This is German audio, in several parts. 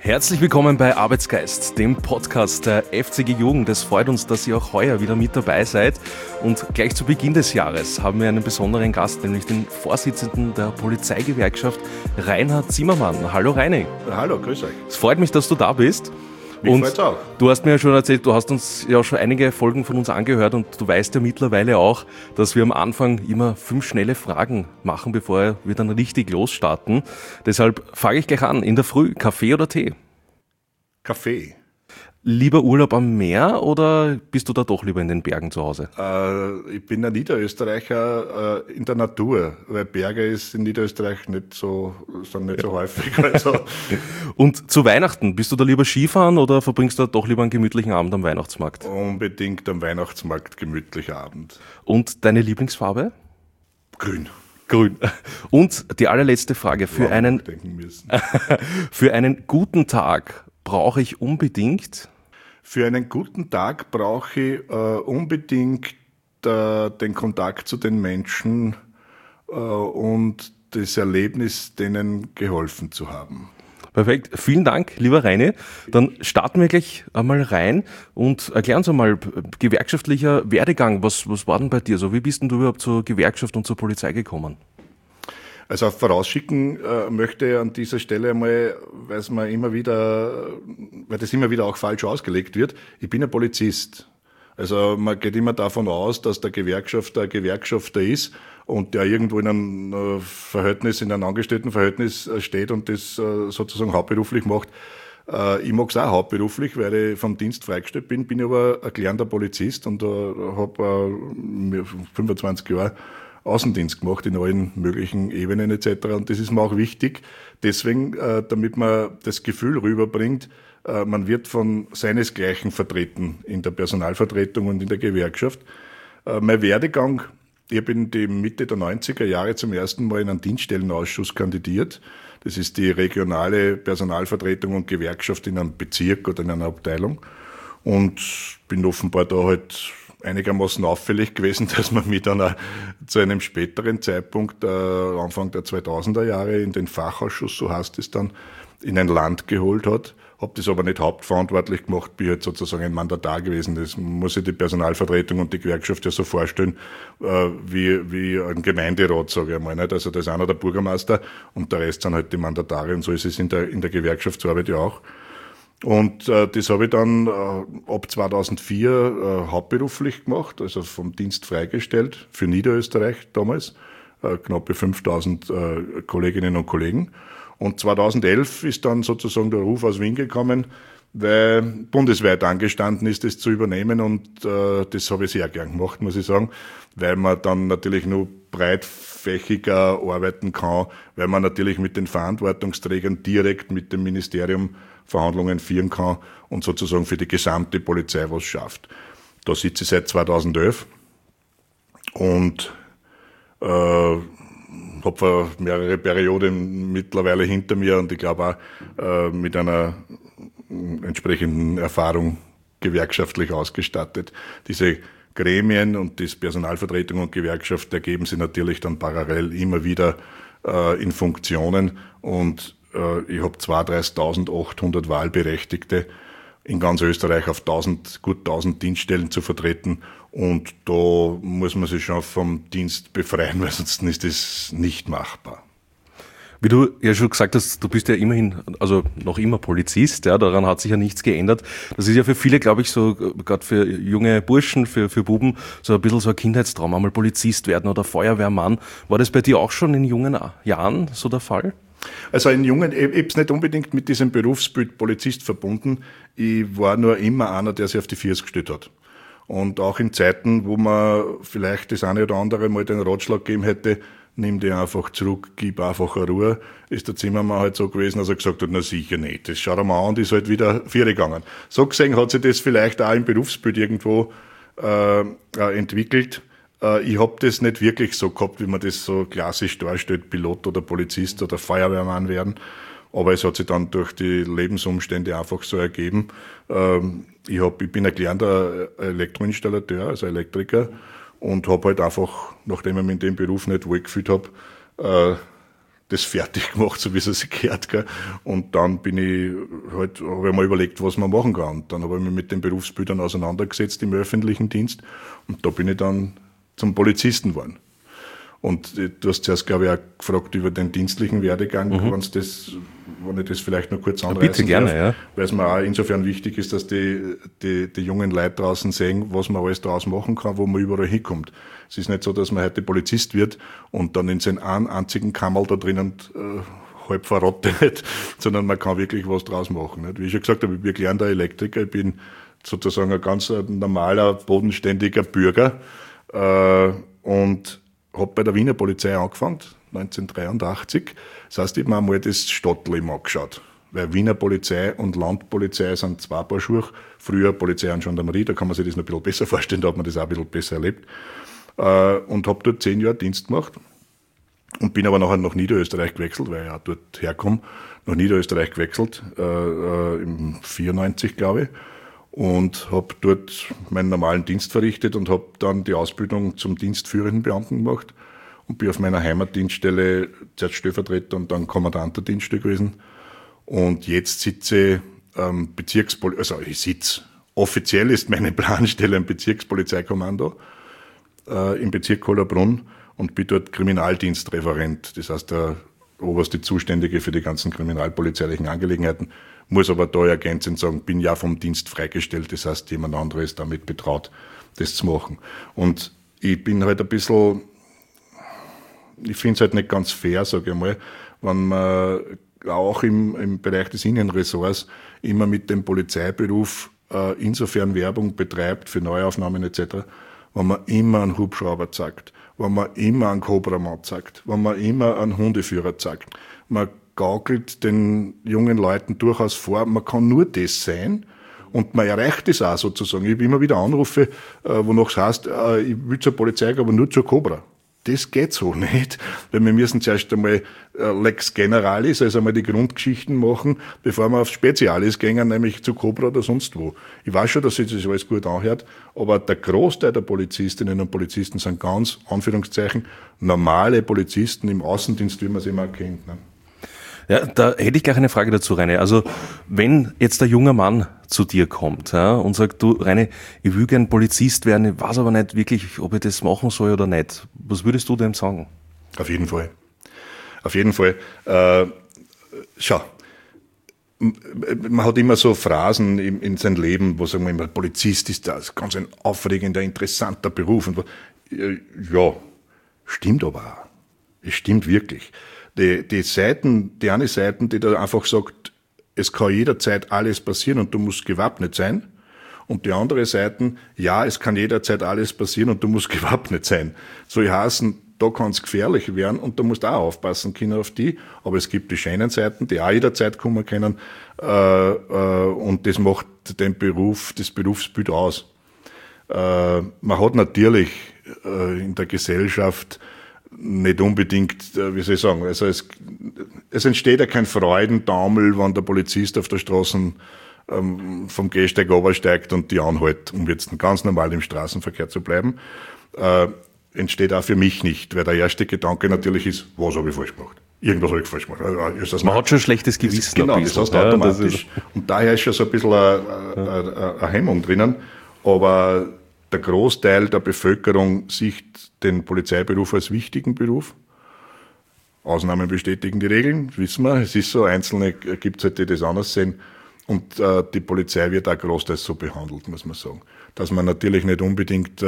Herzlich willkommen bei Arbeitsgeist, dem Podcast der FCG Jugend. Es freut uns, dass ihr auch heuer wieder mit dabei seid. Und gleich zu Beginn des Jahres haben wir einen besonderen Gast, nämlich den Vorsitzenden der Polizeigewerkschaft, Reinhard Zimmermann. Hallo Reini. Hallo, grüß euch. Es freut mich, dass du da bist. Mich freut's auch. Du hast mir ja schon erzählt, du hast uns ja schon einige Folgen von uns angehört und du weißt ja mittlerweile auch, dass wir am Anfang immer 5 schnelle Fragen machen, bevor wir dann richtig losstarten. Deshalb fange ich gleich an. In der Früh, Kaffee oder Tee? Kaffee. Lieber Urlaub am Meer oder bist du da doch lieber in den Bergen zu Hause? Ich bin ein Niederösterreicher in der Natur, weil Berge ist in Niederösterreich sind nicht so häufig. Also. Und zu Weihnachten, bist du da lieber Skifahren oder verbringst du da doch lieber einen gemütlichen Abend am Weihnachtsmarkt? Unbedingt am Weihnachtsmarkt gemütlicher Abend. Und deine Lieblingsfarbe? Grün. Grün. Und die allerletzte Frage, für einen guten Tag brauche ich unbedingt? Für einen guten Tag brauche ich unbedingt den Kontakt zu den Menschen und das Erlebnis, denen geholfen zu haben. Perfekt. Vielen Dank, lieber Reini. Dann starten wir gleich einmal rein und erklär uns einmal gewerkschaftlicher Werdegang. Was war denn bei dir so? Wie bist denn du überhaupt zur Gewerkschaft und zur Polizei gekommen? Also vorausschicken möchte ich an dieser Stelle einmal, weil das immer wieder auch falsch ausgelegt wird. Ich bin ein Polizist. Also man geht immer davon aus, dass der Gewerkschafter ein Gewerkschafter ist und der irgendwo in einem Verhältnis, in einem Angestelltenverhältnis steht und das sozusagen hauptberuflich macht. Ich mache es auch hauptberuflich, weil ich vom Dienst freigestellt bin aber ein gelernter Polizist und habe 25 Jahre Außendienst gemacht in allen möglichen Ebenen etc. Und das ist mir auch wichtig, deswegen, damit man das Gefühl rüberbringt, man wird von seinesgleichen vertreten in der Personalvertretung und in der Gewerkschaft. Mein Werdegang, ich habe in die Mitte der 90er Jahre zum ersten Mal in einen Dienststellenausschuss kandidiert. Das ist die regionale Personalvertretung und Gewerkschaft in einem Bezirk oder in einer Abteilung. Und bin offenbar da halt einigermaßen auffällig gewesen, dass man mich dann auch zu einem späteren Zeitpunkt, Anfang der 2000er Jahre, in den Fachausschuss, so heißt es dann, in ein Land geholt hat. Habe das aber nicht hauptverantwortlich gemacht, bin halt sozusagen ein Mandatar gewesen. Das muss sich die Personalvertretung und die Gewerkschaft ja so vorstellen, wie ein Gemeinderat, sage ich einmal. Nicht? Also da ist einer der Bürgermeister und der Rest sind halt die Mandatare und so ist es in der Gewerkschaftsarbeit ja auch. Und das habe ich dann ab 2004 hauptberuflich gemacht, also vom Dienst freigestellt für Niederösterreich damals, knappe 5000 Kolleginnen und Kollegen. Und 2011 ist dann sozusagen der Ruf aus Wien gekommen, weil bundesweit angestanden ist, das zu übernehmen und das habe ich sehr gern gemacht, muss ich sagen, weil man dann natürlich nur breitfächiger arbeiten kann, weil man natürlich mit den Verantwortungsträgern direkt mit dem Ministerium Verhandlungen führen kann und sozusagen für die gesamte Polizei was schafft. Da sitze ich seit 2011 und habe mehrere Perioden mittlerweile hinter mir und ich glaube auch mit einer entsprechenden Erfahrung gewerkschaftlich ausgestattet. Diese Gremien und das Personalvertretung und Gewerkschaft ergeben sich natürlich dann parallel immer wieder in Funktionen und ich habe 32.800 Wahlberechtigte in ganz Österreich auf gut 1000 Dienststellen zu vertreten und da muss man sich schon vom Dienst befreien, weil sonst ist das nicht machbar. Wie du ja schon gesagt hast, du bist ja immerhin, also noch immer Polizist, ja, daran hat sich ja nichts geändert. Das ist ja für viele, glaube ich, so, gerade für junge Burschen, für Buben, so ein bisschen so ein Kindheitstraum, einmal Polizist werden oder Feuerwehrmann. War das bei dir auch schon in jungen Jahren so der Fall? Also ich habe es nicht unbedingt mit diesem Berufsbild Polizist verbunden. Ich war nur immer einer, der sich auf die Füße gestellt hat. Und auch in Zeiten, wo man vielleicht das eine oder andere mal den Ratschlag gegeben hätte, nimm die einfach zurück, gib einfach eine Ruhe, ist der Zimmermann halt so gewesen, dass er gesagt hat, na sicher nicht. Das schaut er mal an und ist halt wieder gegangen. So gesehen hat sich das vielleicht auch im Berufsbild irgendwo entwickelt. Ich habe das nicht wirklich so gehabt, wie man das so klassisch darstellt, Pilot oder Polizist oder Feuerwehrmann werden. Aber es hat sich dann durch die Lebensumstände einfach so ergeben. Ich bin ein gelernter Elektroinstallateur, also Elektriker, und habe halt einfach, nachdem ich mich in dem Beruf nicht wohlgefühlt habe, das fertig gemacht, so wie es sich gehört, gell. Und dann habe ich mal überlegt, was man machen kann. Und dann habe ich mich mit den Berufsbildern auseinandergesetzt im öffentlichen Dienst und da bin ich dann zum Polizisten geworden. Und du hast zuerst, glaube ich, auch gefragt über den dienstlichen Werdegang, wenn ich das vielleicht noch kurz anreißen bitte gerne, darf, ja. weil es mir auch insofern wichtig ist, dass die jungen Leute draußen sehen, was man alles draus machen kann, wo man überall hinkommt. Es ist nicht so, dass man heute Polizist wird und dann in seinen einzigen Kammerl da drinnen halb verrottet, sondern man kann wirklich was draus machen. Nicht? Wie ich schon gesagt habe, ich bin gelernter Elektriker, ich bin sozusagen ein ganz normaler, bodenständiger Bürger und habe bei der Wiener Polizei angefangen, 1983. Das heißt, ich habe mir einmal das Stadtleben angeschaut. Weil Wiener Polizei und Landpolizei sind zwei Paar Schuhe. Früher Polizei und Gendarmerie, da kann man sich das noch ein bisschen besser vorstellen, da hat man das auch ein bisschen besser erlebt. Und habe dort 10 Jahre Dienst gemacht. Und bin aber nachher nach Niederösterreich gewechselt, weil ich auch dort herkomme. Nach Niederösterreich gewechselt, im 94, glaube ich. Und habe dort meinen normalen Dienst verrichtet und habe dann die Ausbildung zum dienstführenden Beamten gemacht und bin auf meiner Heimatdienststelle zuerst Stellvertreter und dann Kommandant der Dienststelle gewesen. Und jetzt sitze offiziell ist meine Planstelle ein Bezirkspolizeikommando im Bezirk Hollabrunn und bin dort Kriminaldienstreferent. Das heißt, der oberste Zuständige für die ganzen kriminalpolizeilichen Angelegenheiten. Muss aber da ergänzend sagen, bin ja vom Dienst freigestellt, das heißt, jemand anderes ist damit betraut, das zu machen. Und ich bin halt ein bisschen, ich finde es halt nicht ganz fair, sage ich mal, wenn man auch im Bereich des Innenressorts immer mit dem Polizeiberuf insofern Werbung betreibt für Neuaufnahmen etc., wenn man immer einen Hubschrauber zeigt, wenn man immer einen Cobramann zeigt, wenn man immer einen Hundeführer zeigt. Man gaukelt den jungen Leuten durchaus vor, man kann nur das sein und man erreicht das auch sozusagen. Ich habe immer wieder Anrufe, wonach es heißt, ich will zur Polizei, aber nur zur Cobra. Das geht so nicht, weil wir müssen zuerst einmal Lex Generalis, also einmal die Grundgeschichten machen, bevor wir aufs Spezialis gehen, nämlich zu Cobra oder sonst wo. Ich weiß schon, dass sich das alles gut anhört, aber der Großteil der Polizistinnen und Polizisten sind ganz, Anführungszeichen, normale Polizisten im Außendienst, wie man sie immer kennt. Ne? Ja, da hätte ich gleich eine Frage dazu, Reine. Also, wenn jetzt der junge Mann zu dir kommt, ja, und sagt, du, Reine, ich will gern Polizist werden, ich weiß aber nicht wirklich, ob ich das machen soll oder nicht. Was würdest du dem sagen? Auf jeden Fall. Auf jeden Fall. Schau, man hat immer so Phrasen in seinem Leben, wo sagen wir immer, Polizist ist das ganz ein aufregender, interessanter Beruf. Und ja, stimmt aber auch. Es stimmt wirklich. Die eine Seite, die da einfach sagt, es kann jederzeit alles passieren und du musst gewappnet sein. Und die andere Seite, ja, es kann jederzeit alles passieren und du musst gewappnet sein. Soll heißen, da kann es gefährlich werden und da musst du auch aufpassen können auf die. Aber es gibt die schönen Seiten, die auch jederzeit kommen können. Und das macht das Berufsbild aus. Man hat natürlich in der Gesellschaft nicht unbedingt, wie soll ich sagen, also es entsteht ja kein Freudentaumel, wenn der Polizist auf der Straße vom Gehsteig runtersteigt und die anhält, um jetzt ganz normal im Straßenverkehr zu bleiben. Entsteht auch für mich nicht, weil der erste Gedanke natürlich ist, was habe ich falsch gemacht? Irgendwas habe ich falsch gemacht. Man hat schon ein schlechtes Gewissen. Genau, das heißt automatisch. Und daher ist schon so ein bisschen eine Hemmung drinnen. Aber der Großteil der Bevölkerung sieht den Polizeiberuf als wichtigen Beruf. Ausnahmen bestätigen die Regeln, wissen wir. Es ist so, Einzelne gibt es halt, die das anders sehen. Und die Polizei wird auch großteils so behandelt, muss man sagen. Dass man natürlich nicht unbedingt,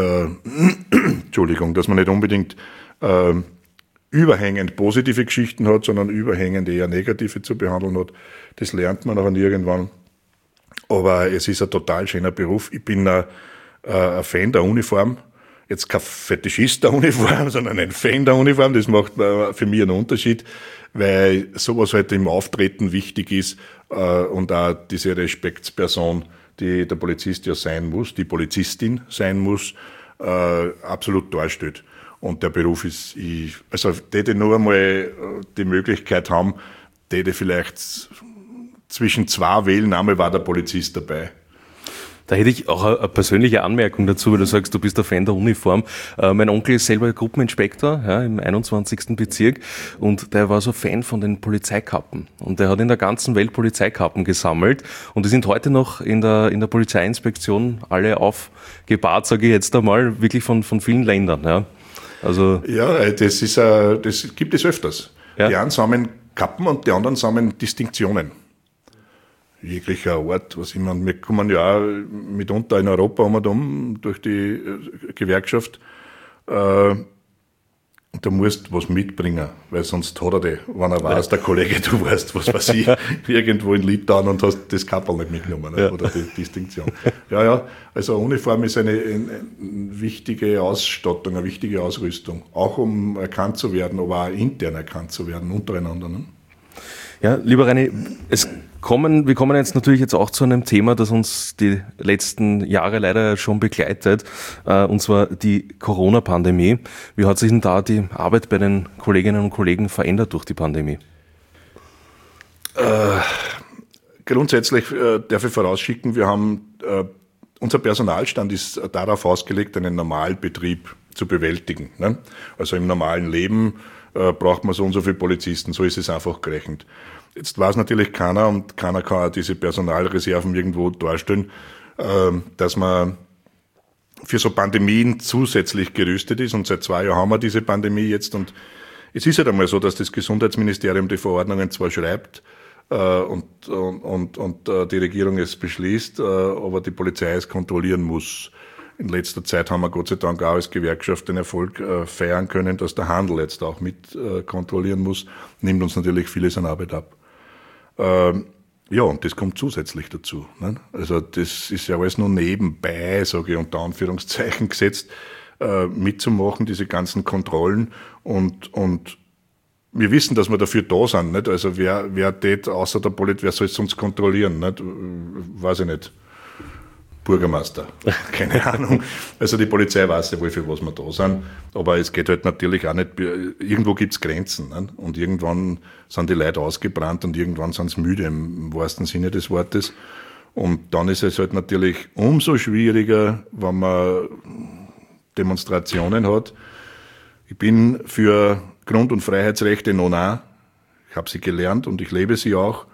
überhängend positive Geschichten hat, sondern überhängend eher negative zu behandeln hat. Das lernt man auch irgendwann. Aber es ist ein total schöner Beruf. Ich bin ein Fan der Uniform. Jetzt kein Fetischist der Uniform, sondern ein Fan der Uniform. Das macht für mich einen Unterschied, weil sowas halt im Auftreten wichtig ist und auch diese Respektsperson, die der Polizist ja sein muss, die Polizistin sein muss, absolut darstellt. Und der Beruf ist, also die nur einmal die Möglichkeit haben, die vielleicht zwischen zwei wählen, einmal war der Polizist dabei. Da hätte ich auch eine persönliche Anmerkung dazu, weil du sagst, du bist ein Fan der Uniform. Mein Onkel ist selber Gruppeninspektor, ja, im 21. Bezirk, und der war so Fan von den Polizeikappen. Und der hat in der ganzen Welt Polizeikappen gesammelt, und die sind heute noch in der Polizeiinspektion alle aufgebahrt, sage ich jetzt einmal, wirklich von vielen Ländern. Ja, also, ja, das gibt es öfters. Ja. Die einen sammeln Kappen und die anderen sammeln Distinktionen. Jeglicher Art, was immer. Wir kommen ja auch mitunter in Europa durch die Gewerkschaft. Da musst du was mitbringen, weil sonst hat er die, wenn er weiß, der Kollege, du weißt, was weiß ich, irgendwo in Litauen und hast das Kappel nicht mitgenommen, ja. Oder die Distinktion. Ja, also Uniform ist eine wichtige Ausstattung, eine wichtige Ausrüstung, auch um erkannt zu werden, aber auch intern erkannt zu werden, untereinander. Ne? Ja, lieber Reini, wir kommen jetzt natürlich auch zu einem Thema, das uns die letzten Jahre leider schon begleitet, und zwar die Corona-Pandemie. Wie hat sich denn da die Arbeit bei den Kolleginnen und Kollegen verändert durch die Pandemie? Grundsätzlich darf ich vorausschicken, wir haben, unser Personalstand ist darauf ausgelegt, einen Normalbetrieb zu bewältigen. Ne? Also im normalen Leben braucht man so und so viele Polizisten, so ist es einfach gerechnet. Jetzt weiß natürlich keiner, und keiner kann auch diese Personalreserven irgendwo darstellen, dass man für so Pandemien zusätzlich gerüstet ist, und seit 2 Jahren haben wir diese Pandemie jetzt, und es ist halt einmal so, dass das Gesundheitsministerium die Verordnungen zwar schreibt und die Regierung es beschließt, aber die Polizei es kontrollieren muss. In letzter Zeit haben wir Gott sei Dank auch als Gewerkschaft den Erfolg feiern können, dass der Handel jetzt auch mit kontrollieren muss. Nimmt uns natürlich vieles an Arbeit ab. Ja, und das kommt zusätzlich dazu. Ne? Also das ist ja alles nur nebenbei, sage ich unter Anführungszeichen gesetzt, mitzumachen, diese ganzen Kontrollen. Und wir wissen, dass wir dafür da sind. Nicht? Also wer tät außer der Polizei, wer soll es uns kontrollieren? Nicht? Weiß ich nicht. Bürgermeister, keine Ahnung. Also die Polizei weiß ja wohl, für was wir da sind, aber es geht halt natürlich auch nicht, irgendwo gibt's Grenzen, ne? Und irgendwann sind die Leute ausgebrannt und irgendwann sind sie müde im wahrsten Sinne des Wortes, und dann ist es halt natürlich umso schwieriger, wenn man Demonstrationen hat. Ich bin für Grund- und Freiheitsrechte non-a, ich habe sie gelernt und ich lebe sie auch.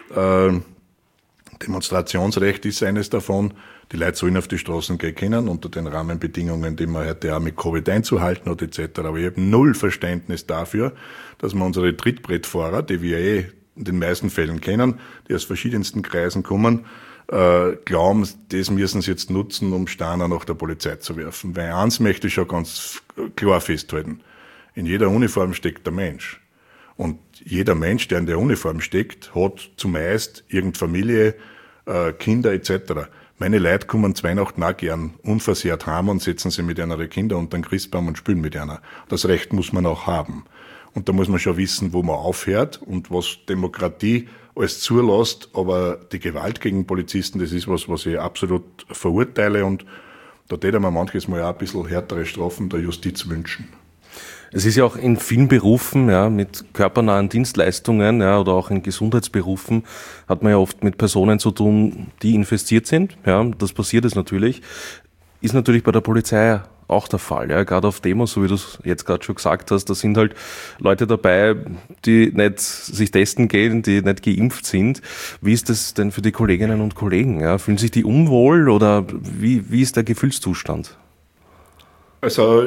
Demonstrationsrecht ist eines davon. Die Leute sollen auf die Straßen gehen können, unter den Rahmenbedingungen, die man heute auch mit Covid einzuhalten hat, etc. Aber ich habe null Verständnis dafür, dass man unsere Trittbrettfahrer, die wir in den meisten Fällen kennen, die aus verschiedensten Kreisen kommen, glauben, das müssen sie jetzt nutzen, um Steine nach der Polizei zu werfen. Weil eins möchte ich schon ganz klar festhalten. In jeder Uniform steckt der Mensch. Und jeder Mensch, der in der Uniform steckt, hat zumeist irgendeine Familie, Kinder etc. Meine Leute kommen zu Weihnachten auch gern unversehrt heim und setzen sich mit einer Kinder unter den Christbaum und spielen mit einer. Das Recht muss man auch haben. Und da muss man schon wissen, wo man aufhört und was Demokratie alles zulässt. Aber die Gewalt gegen Polizisten, das ist was ich absolut verurteile, und da täte man manches Mal auch ein bisschen härtere Strafen der Justiz wünschen. Es ist ja auch in vielen Berufen, ja, mit körpernahen Dienstleistungen, ja, oder auch in Gesundheitsberufen hat man ja oft mit Personen zu tun, die infiziert sind. Ja, das passiert es natürlich. Ist natürlich bei der Polizei auch der Fall, ja, gerade auf Demos, so wie du es jetzt gerade schon gesagt hast, da sind halt Leute dabei, die nicht sich testen gehen, die nicht geimpft sind. Wie ist das denn für die Kolleginnen und Kollegen? Ja? Fühlen sich die unwohl, oder wie ist der Gefühlszustand? Also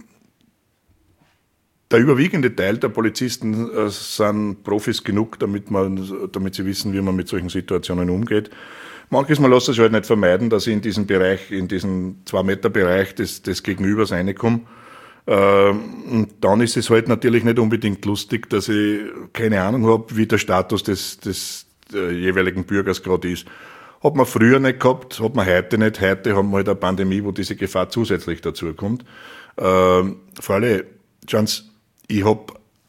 der überwiegende Teil der Polizisten sind Profis genug, damit sie wissen, wie man mit solchen Situationen umgeht. Manches Mal lässt es sich halt nicht vermeiden, dass ich in diesen 2-Meter-Bereich des Gegenübers reinkomme. Und dann ist es halt natürlich nicht unbedingt lustig, dass ich keine Ahnung habe, wie der Status des jeweiligen Bürgers gerade ist. Hat man früher nicht gehabt, hat man heute nicht. Heute haben wir halt eine Pandemie, wo diese Gefahr zusätzlich dazu kommt. Vor allem, Chance, ich habe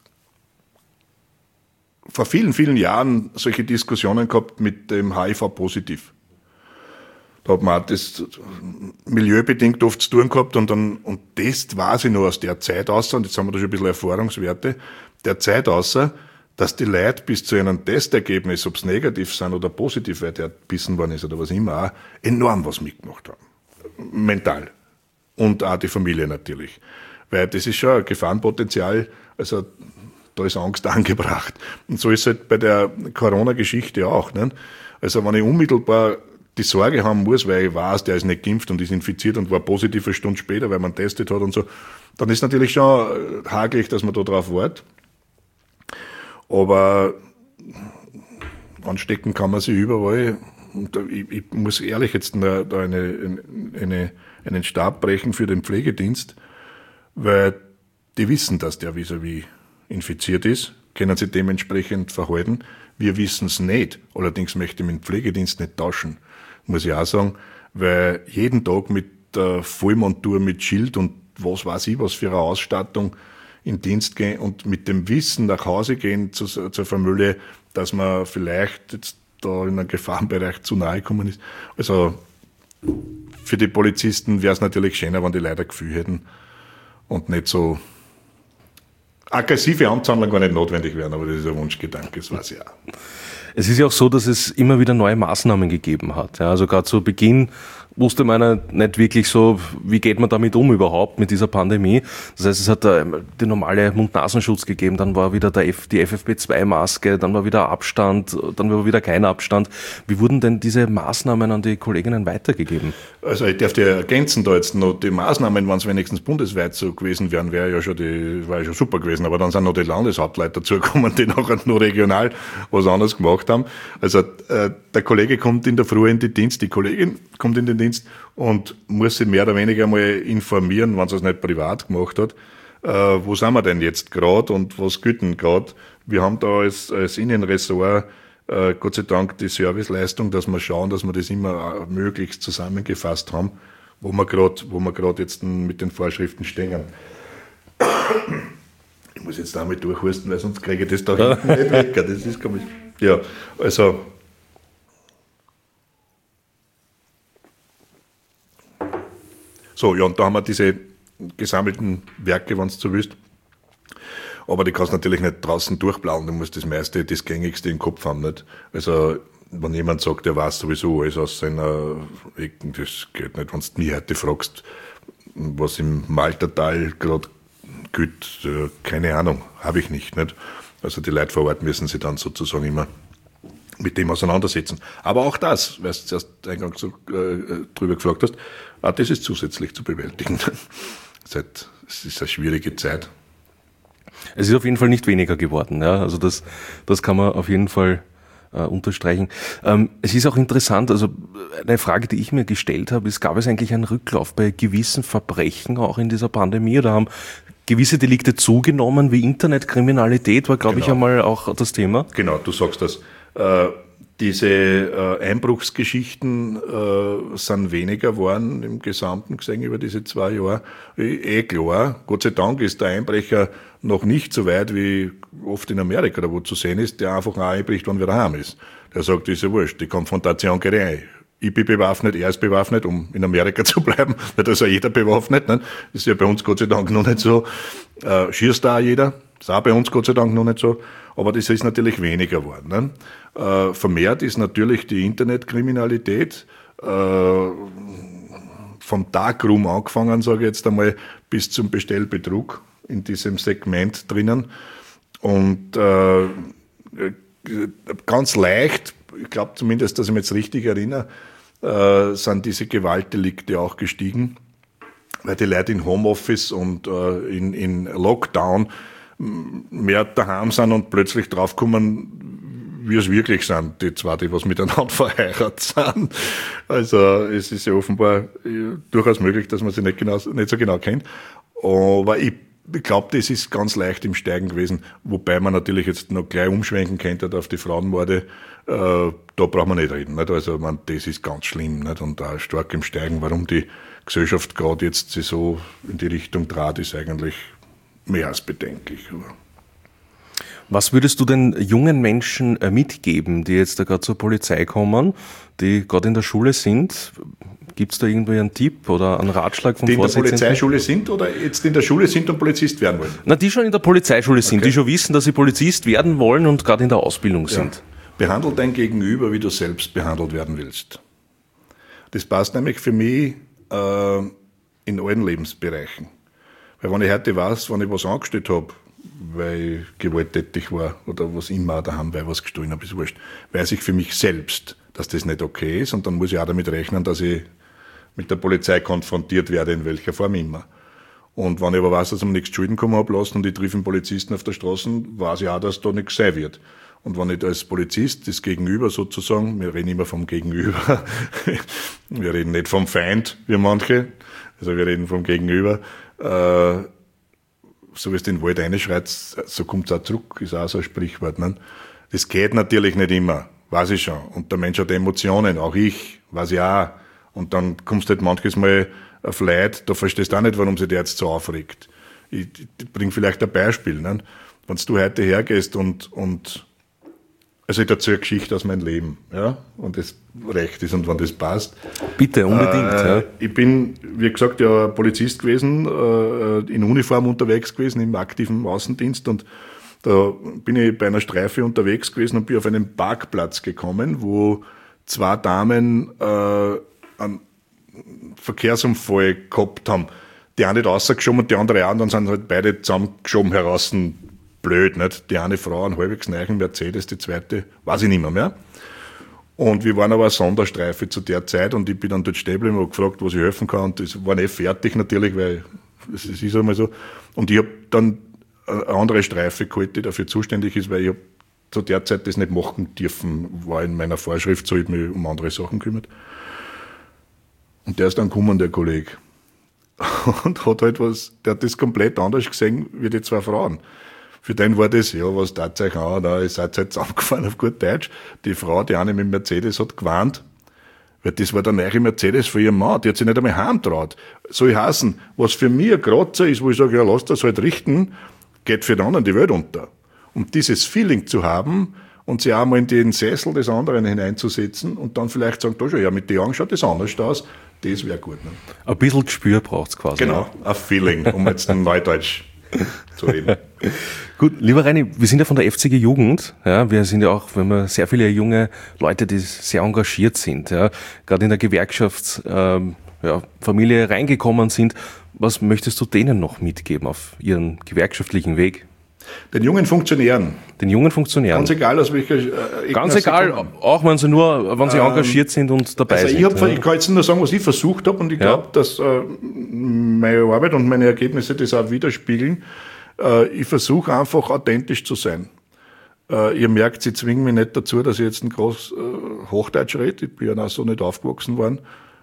vor vielen, vielen Jahren solche Diskussionen gehabt mit dem HIV-Positiv. Da hat man auch das milieubedingt oft zu tun gehabt, und das weiß ich noch aus der Zeit außer, und jetzt haben wir da schon ein bisschen Erfahrungswerte, der Zeit außer, dass die Leute bis zu einem Testergebnis, ob es negativ sind oder positiv, weil der gebissen worden ist oder was immer, auch enorm was mitgemacht haben. Mental. Und auch die Familie natürlich. Weil das ist schon ein Gefahrenpotenzial, also da ist Angst angebracht. Und so ist es halt bei der Corona-Geschichte auch. Nicht? Also wenn ich unmittelbar die Sorge haben muss, weil ich weiß, der ist nicht geimpft und ist infiziert und war positiv eine Stunde später, weil man testet hat und so, dann ist natürlich schon hagelig, dass man da drauf wartet. Aber anstecken kann man sich überall. Und ich muss ehrlich jetzt da einen Stab brechen für den Pflegedienst, weil die wissen, dass der vis-à-vis infiziert ist, können sich dementsprechend verhalten. Wir wissen es nicht. Allerdings möchte ich mit dem Pflegedienst nicht tauschen, muss ich auch sagen, weil jeden Tag mit Vollmontur, mit Schild und was weiß ich, was für eine Ausstattung in Dienst gehen und mit dem Wissen nach Hause gehen zur Familie, dass man vielleicht jetzt da in einem Gefahrenbereich zu nahe gekommen ist. Also für die Polizisten wäre es natürlich schöner, wenn die Leute ein Gefühl hätten und nicht so aggressive Amtshandlungen gar nicht notwendig wären, aber das ist ein Wunschgedanke, das weiß ich auch. Es ist ja auch so, dass es immer wieder neue Maßnahmen gegeben hat. Ja, also gerade zu Beginn wusste man nicht wirklich so, wie geht man damit um überhaupt mit dieser Pandemie. Das heißt, es hat die normale Mund-Nasenschutz gegeben, dann war wieder die FFP2-Maske, dann war wieder Abstand, dann war wieder kein Abstand. Wie wurden denn diese Maßnahmen an die Kolleginnen weitergegeben? Also ich darf dir ergänzen da jetzt noch die Maßnahmen, wenn es wenigstens bundesweit so gewesen wären, wäre ja schon super gewesen, aber dann sind noch die Landeshauptleute dazugekommen, die nachher nur regional was anderes gemacht haben. Also der Kollege kommt in der Früh in den Dienst, die Kollegin kommt in den Dienst und muss sich mehr oder weniger mal informieren, wenn sie es nicht privat gemacht hat. Wo sind wir denn jetzt gerade und was gilt denn gerade? Wir haben da als Innenressort Gott sei Dank die Serviceleistung, dass wir schauen, dass wir das immer möglichst zusammengefasst haben, wo wir gerade jetzt mit den Vorschriften stehen. Ich muss jetzt damit durchhusten, weil sonst kriege ich das da hinten nicht weg. Das ist komisch. Ja, also so, ja, und da haben wir diese gesammelten Werke, wenn du so willst. Aber die kannst du natürlich nicht draußen durchplanen, du musst das meiste, das Gängigste im Kopf haben, nicht? Also, wenn jemand sagt, der weiß sowieso alles aus seiner Ecken, das geht nicht. Wenn du mich heute fragst, was im Maltertal gerade gilt, keine Ahnung, habe ich nicht. Also die Leute vor Ort müssen sich dann sozusagen immer mit dem auseinandersetzen. Aber auch das, weil du zuerst eingangs so drüber gefragt hast, auch das ist zusätzlich zu bewältigen. Es ist eine schwierige Zeit. Es ist auf jeden Fall nicht weniger geworden. Ja? Also das kann man auf jeden Fall unterstreichen. Es ist auch interessant, also eine Frage, die ich mir gestellt habe, ist, gab es eigentlich einen Rücklauf bei gewissen Verbrechen auch in dieser Pandemie oder haben gewisse Delikte zugenommen, wie Internetkriminalität war, glaube ich, einmal auch das Thema? Genau, du sagst das. Diese Einbruchsgeschichten sind weniger geworden im Gesamten gesehen über diese 2 Jahre. Klar, Gott sei Dank ist der Einbrecher noch nicht so weit wie oft in Amerika, da wo zu sehen ist, der einfach auch einbricht, wenn er daheim ist. Der sagt, ist ja wurscht, die Konfrontation geht rein. Ich bin bewaffnet, er ist bewaffnet, um in Amerika zu bleiben, weil da ist ja jeder bewaffnet. Ne? Das ist ja bei uns Gott sei Dank noch nicht so. Schießt da auch jeder, das ist auch bei uns Gott sei Dank noch nicht so. Aber das ist natürlich weniger geworden. Ne? Vermehrt ist natürlich die Internetkriminalität, vom Darkroom angefangen, sage ich jetzt einmal, bis zum Bestellbetrug in diesem Segment drinnen. Und ganz leicht, ich glaube zumindest, dass ich mich jetzt richtig erinnere, sind diese Gewaltdelikte auch gestiegen, weil die Leute in Homeoffice und in Lockdown mehr daheim sind und plötzlich draufkommen, wie es wirklich sind, die zwei, die was miteinander verheiratet sind. Also es ist ja offenbar durchaus möglich, dass man sie nicht so genau kennt. Aber ich glaube, das ist ganz leicht im Steigen gewesen, wobei man natürlich jetzt noch gleich umschwenken könnte auf die Frauenmorde. Da braucht man nicht reden. Nicht? Also das ist ganz schlimm, nicht? Und auch stark im Steigen. Warum die Gesellschaft gerade jetzt sich so in die Richtung trat, ist eigentlich mehr als bedenklich. Was würdest du den jungen Menschen mitgeben, die jetzt da gerade zur Polizei kommen, die gerade in der Schule sind? Gibt es da irgendwie einen Tipp oder einen Ratschlag vom Vorsitzenden? Die in der Polizeischule sind oder jetzt in der Schule sind und Polizist werden wollen? Na, die schon in der Polizeischule sind, die schon wissen, dass sie Polizist werden wollen und gerade in der Ausbildung sind. Behandle dein Gegenüber, wie du selbst behandelt werden willst. Das passt nämlich für mich in allen Lebensbereichen. Weil wenn ich heute weiß, wenn ich was angestellt habe, weil ich gewalttätig war oder was immer daheim, weil ich was gestohlen habe, ist wurscht, weiß ich für mich selbst, dass das nicht okay ist und dann muss ich auch damit rechnen, dass ich mit der Polizei konfrontiert werde, in welcher Form immer. Und wenn ich aber weiß, dass ich mir nichts Schulden kommen habe lassen und ich treffe einen Polizisten auf der Straße, weiß ich auch, dass da nichts sein wird. Und wenn ich als Polizist das Gegenüber sozusagen, wir reden immer vom Gegenüber, wir reden nicht vom Feind, wie manche, also wir reden vom Gegenüber, so wie es den Wald reinschreit, so kommt es auch zurück, ist auch so ein Sprichwort. Ne? Das geht natürlich nicht immer, weiß ich schon. Und der Mensch hat Emotionen, auch ich, weiß ich auch. Und dann kommst du halt manches Mal auf Leid, da verstehst du auch nicht, warum sich der jetzt so aufregt. Ich bringe vielleicht ein Beispiel. Ne? Wenn du heute hergehst und also ich erzähle eine Geschichte aus meinem Leben, ja, und das recht ist und wenn das passt. Bitte, unbedingt. Ja. Ich bin, wie gesagt, ja Polizist gewesen, in Uniform unterwegs gewesen, im aktiven Außendienst und da bin ich bei einer Streife unterwegs gewesen und bin auf einen Parkplatz gekommen, wo zwei Damen einen Verkehrsunfall gehabt haben. Die eine rausgeschoben und die andere auch, und dann sind halt beide zusammengeschoben heraus. Blöd, nicht? Die eine Frau, ein halbwegs neuen Mercedes, die zweite, weiß ich nicht mehr. Und wir waren aber eine Sonderstreife zu der Zeit und ich bin dann dort stehen geblieben und gefragt, was ich helfen kann. Und das war nicht fertig natürlich, weil es ist einmal so. Und ich habe dann eine andere Streife geholt, die dafür zuständig ist, weil ich zu der Zeit das nicht machen dürfen, war in meiner Vorschrift so, ich habe mich um andere Sachen gekümmert. Und der ist dann gekommen, der Kollege. Und hat halt der hat das komplett anders gesehen wie die zwei Frauen. Für den war das, ja, was tat euch an, da, ihr seid halt zusammengefahren auf gut Deutsch. Die Frau, die eine mit dem Mercedes, hat gewarnt, weil das war der neue Mercedes von ihrem Mann, die hat sich nicht einmal heimgetraut. Soll heißen, was für mich ein Kratzer ist, wo ich sage, ja, lass das halt richten, geht für den anderen die Welt unter. Und dieses Feeling zu haben und sich auch mal in den Sessel des anderen hineinzusetzen und dann vielleicht sagen, da schon, ja, mit den Augen schaut das anders aus, das wäre gut. Ne? Ein bisschen Gespür braucht's quasi. Genau, ein Feeling, um jetzt ein Neudeutsch zu reden. Gut, lieber Reini, wir sind ja von der FCG Jugend. Ja, wir sind ja auch, wenn wir sehr viele junge Leute, die sehr engagiert sind, ja, gerade in der Gewerkschaftsfamilie reingekommen sind. Was möchtest du denen noch mitgeben auf ihren gewerkschaftlichen Weg? Den jungen Funktionären. Den jungen Funktionären. Ganz egal, aus welcher ganz egal, auch wenn sie engagiert sind und dabei sind. Ich kann jetzt nur sagen, was ich versucht habe und ich glaube, dass meine Arbeit und meine Ergebnisse das auch widerspiegeln. Ich versuche einfach authentisch zu sein. Ihr merkt, sie zwingen mich nicht dazu, dass ich jetzt ein groß Hochdeutsch rede. Ich bin ja auch so nicht aufgewachsen.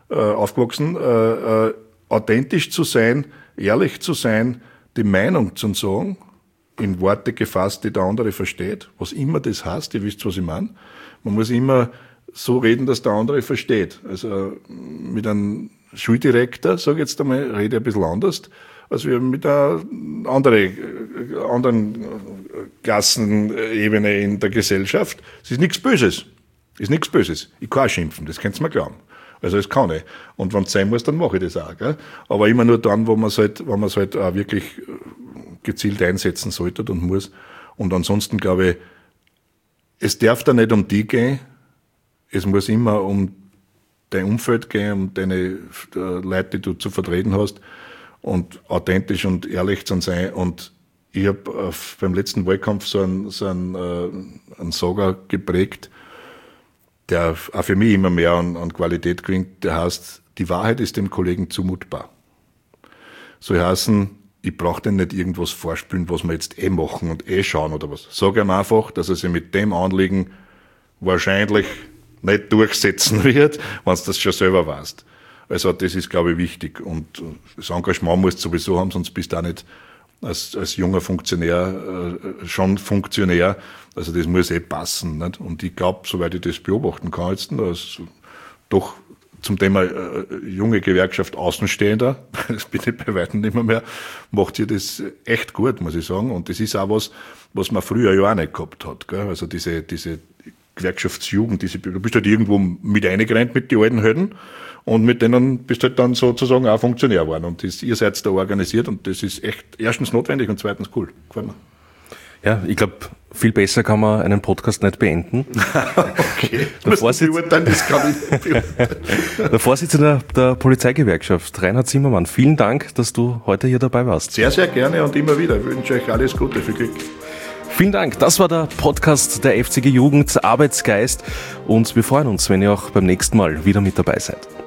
Authentisch zu sein, ehrlich zu sein, die Meinung zu sagen, in Worte gefasst, die der andere versteht, was immer das heißt, ihr wisst, was ich meine. Man muss immer so reden, dass der andere versteht. Also mit einem Schuldirektor, sage ich jetzt einmal, rede ich ein bisschen anders, als wir mit einer anderen Klassenebene in der Gesellschaft. Es ist nichts Böses. Ich kann auch schimpfen, das könnt's mir glauben. Also das kann ich. Und wenn es sein muss, dann mache ich das auch. Gell? Aber immer nur dann, wo man es halt auch wirklich gezielt einsetzen sollte und muss. Und ansonsten glaube ich, es darf da nicht um die gehen, es muss immer um dein Umfeld gehen, um deine Leute, die du zu vertreten hast und authentisch und ehrlich zu sein. Und ich habe beim letzten Wahlkampf so einen Sager geprägt, der auch für mich immer mehr an Qualität gewinnt, der heißt, die Wahrheit ist dem Kollegen zumutbar. Soll heißen, ich brauche denn nicht irgendwas vorspielen, was wir jetzt machen und schauen oder was. Sag ihm einfach, dass er sich mit dem Anliegen wahrscheinlich nicht durchsetzen wird, wenn du das schon selber weißt. Also das ist, glaube ich, wichtig. Und das Engagement musst du sowieso haben, sonst bist du auch nicht als junger Funktionär schon Funktionär. Also das muss passen. Nicht? Und ich glaube, soweit ich das beobachten kann jetzt, dass doch zum Thema junge Gewerkschaft Außenstehender, das bin ich bei weitem nicht mehr, macht sie das echt gut, muss ich sagen. Und das ist auch was man früher ja auch nicht gehabt hat. Gell? Also diese Gewerkschaftsjugend. Du bist halt irgendwo mit eingerannt mit den alten Helden und mit denen bist halt dann sozusagen auch Funktionär geworden. Und ihr seid da organisiert und das ist echt erstens notwendig und zweitens cool. Gefällt mir. Ja, ich glaube, viel besser kann man einen Podcast nicht beenden. Okay, der Vorsitzende der Polizeigewerkschaft, Reinhard Zimmermann, vielen Dank, dass du heute hier dabei warst. Sehr, sehr gerne und immer wieder. Ich wünsche euch alles Gute, viel Glück. Vielen Dank, das war der Podcast der FCG Jugend Arbeitsgeist und wir freuen uns, wenn ihr auch beim nächsten Mal wieder mit dabei seid.